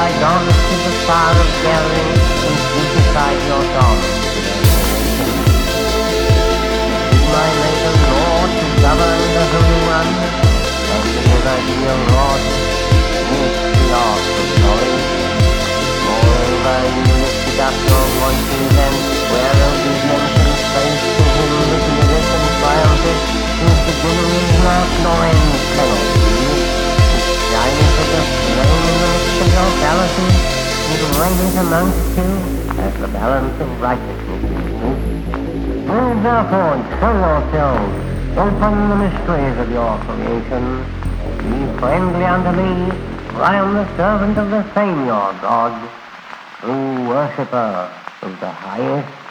thy dance with the fire of gathering and beautify your dance to my maiden Lord to govern the Holy One, and deliver thee, O Lord, with the art of knowledge. Moreover, you lifted up your voices and swear obedience and faith to him that liveth and triumpheth, whose beginning is not nor end cannot be, who shineth at the flame in the midst of your palaces, and reigneth amongst you as the balance of righteousness is truth. Move therefore, show yourselves, open the mysteries of your creation, be friendly unto me, for I am the servant of the same your God, true worshipper of the highest